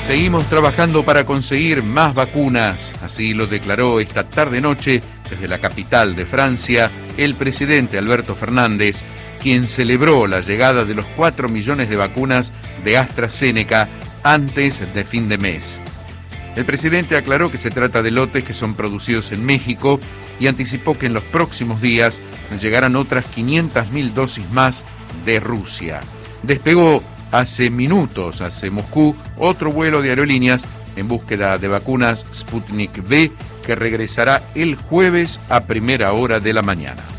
Seguimos trabajando para conseguir más vacunas, así lo declaró esta tarde-noche desde la capital de Francia el presidente Alberto Fernández, quien celebró la llegada de los 4 millones de vacunas de AstraZeneca antes de fin de mes. El presidente aclaró que se trata de lotes que son producidos en México y anticipó que en los próximos días llegarán otras 500.000 dosis más de Rusia. Despegó hace minutos hacia Moscú otro vuelo de aerolíneas en búsqueda de vacunas Sputnik V que regresará el jueves a primera hora de la mañana.